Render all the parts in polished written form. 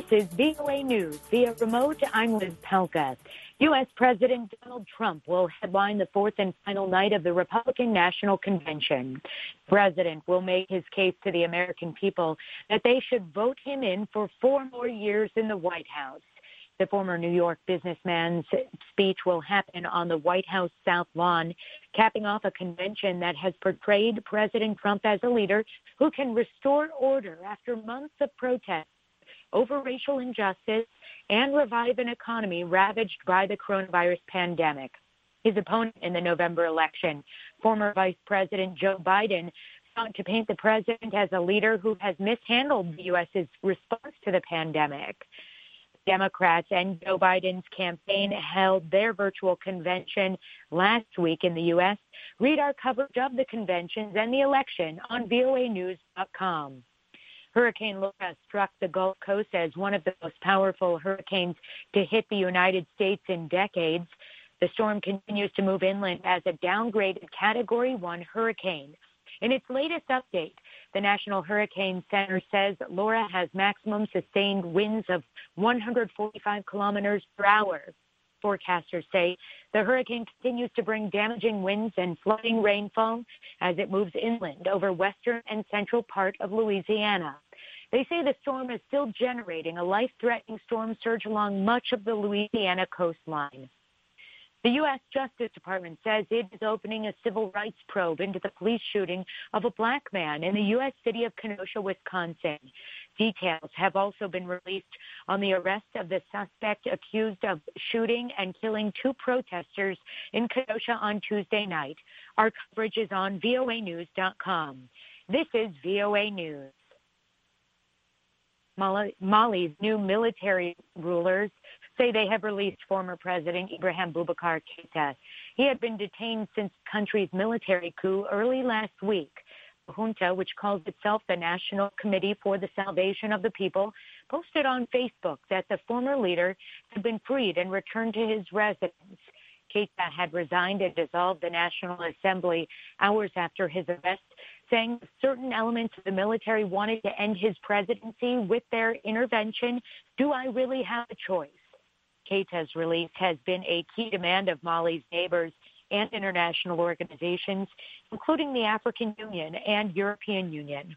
is VOA News. Via remote, I'm Liz Pelka. U.S. President Donald Trump will headline the fourth and final night of the Republican National Convention. The president will make his case to the American people that they should vote him in for 4 more years in the White House. The former New York businessman's speech will happen on the White House South Lawn, capping off a convention that has portrayed President Trump as a leader who can restore order after months of protests over racial injustice and revive an economy ravaged by the coronavirus pandemic. His opponent in the November election, former Vice President Joe Biden, sought to paint the president as a leader who has mishandled the U.S.'s response to the pandemic. Democrats and Joe Biden's campaign held their virtual convention last week in the U.S. Read our coverage of the conventions and the election on voanews.com. Hurricane Laura struck the Gulf Coast as one of the most powerful hurricanes to hit the United States in decades. The storm continues to move inland as a downgraded Category 1 hurricane. In its latest update, the National Hurricane Center says Laura has maximum sustained winds of 145 kilometers per hour. Forecasters say the hurricane continues to bring damaging winds and flooding rainfall as it moves inland over western and central part of Louisiana. They say the storm is still generating a life-threatening storm surge along much of the Louisiana coastline. The U.S. Justice Department says it is opening a civil rights probe into the police shooting of a black man in the U.S. city of Kenosha, Wisconsin. Details have also been released on the arrest of the suspect accused of shooting and killing 2 protesters in Kenosha on Tuesday night. Our coverage is on voanews.com. This is VOA News. Mali's new military rulers say they have released former President Ibrahim Boubacar Keita. He had been detained since the country's military coup early last week. The junta, which calls itself the National Committee for the Salvation of the People, posted on Facebook that the former leader had been freed and returned to his residence. Keita had resigned and dissolved the National Assembly hours after his arrest, saying certain elements of the military wanted to end his presidency with their intervention. Do I really have a choice? Keita's release has been a key demand of Mali's neighbors and international organizations, including the African Union and European Union.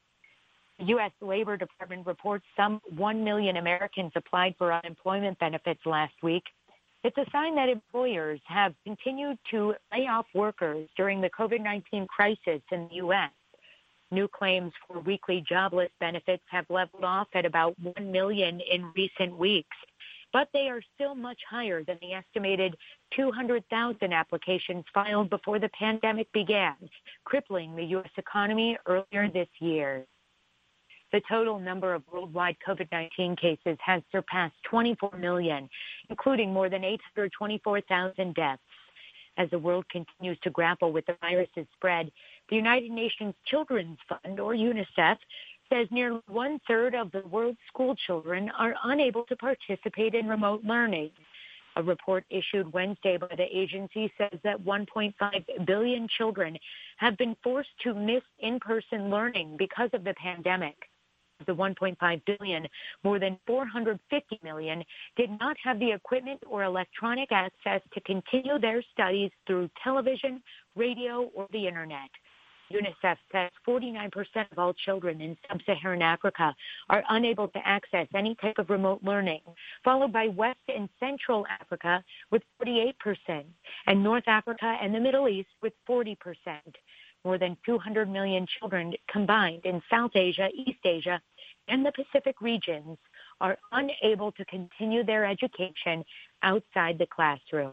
The U.S. Labor Department reports some 1 million Americans applied for unemployment benefits last week. It's a sign that employers have continued to lay off workers during the COVID-19 crisis in the U.S. New claims for weekly jobless benefits have leveled off at about 1 million in recent weeks, but they are still much higher than the estimated 200,000 applications filed before the pandemic began, crippling the U.S. economy earlier this year. The total number of worldwide COVID-19 cases has surpassed 24 million, including more than 824,000 deaths. As the world continues to grapple with the virus's spread, the United Nations Children's Fund, or UNICEF, says nearly 1/3 of the world's school children are unable to participate in remote learning. A report issued Wednesday by the agency says that 1.5 billion children have been forced to miss in-person learning because of the pandemic. Of the 1.5 billion, more than 450 million did not have the equipment or electronic access to continue their studies through television, radio, or the internet. UNICEF says 49% of all children in sub-Saharan Africa are unable to access any type of remote learning, followed by West and Central Africa with 48%, and North Africa and the Middle East with 40%. More than 200 million children combined in South Asia, East Asia, and the Pacific regions are unable to continue their education outside the classroom.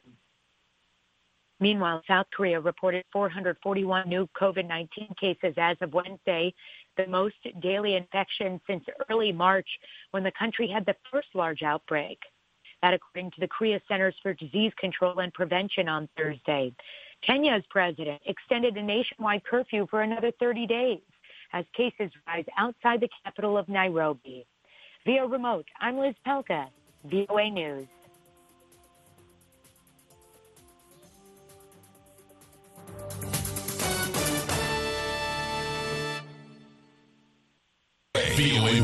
Meanwhile, South Korea reported 441 new COVID-19 cases as of Wednesday, the most daily infections since early March when the country had the first large outbreak. That according to the Korea Centers for Disease Control and Prevention on Thursday. Kenya's president extended a nationwide curfew for another 30 days as cases rise outside the capital of Nairobi. Via remote, I'm Liz Pelka, VOA News.